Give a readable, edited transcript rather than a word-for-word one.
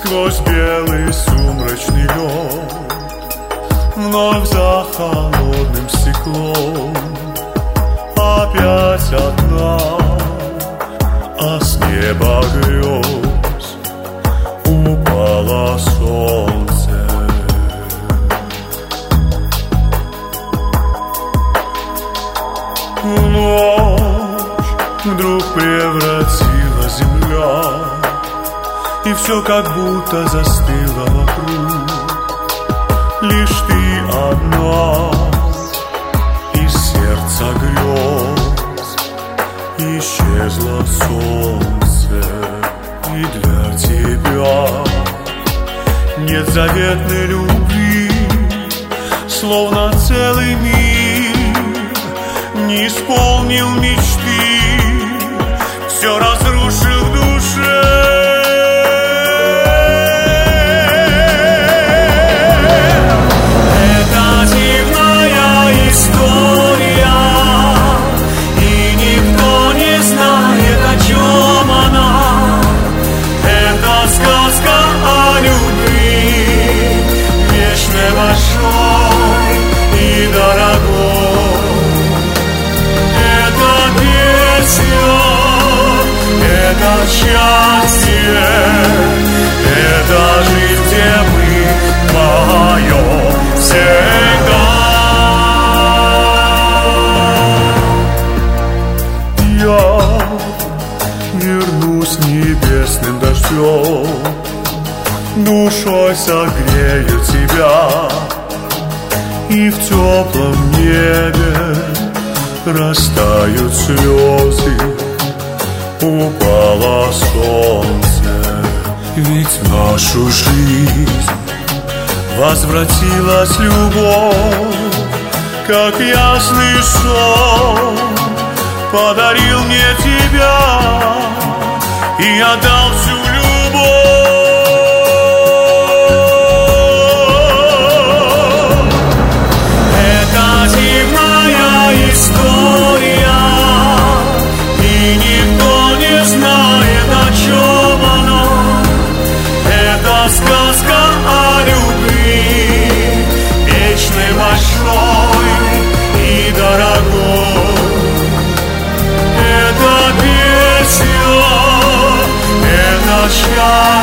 сквозь белый сумрачный лед, вновь за холодным стеклом опять одна, а с неба грез упало солнце. В ночь вдруг превратила земля, и все как будто застыло вокруг. Лишь ты одна из сердца грез. Исчезло солнце, и для тебя нет заветной любви, словно целый мир не исполнил мечты, все разрушил в душе. Это счастье, это жизнь, где мы поем всегда. Я вернусь небесным дождем, душой согрею тебя, и в теплом небе растают слезы. Упало солнце, ведь в нашу жизнь возвратилась любовь, как ясный сон подарил мне тебя и отдал всю любовь. Это дивная история, и никто не знает, о чем она. Это сказка о любви, вечной, большой и дорогой. Это песня, это счастье.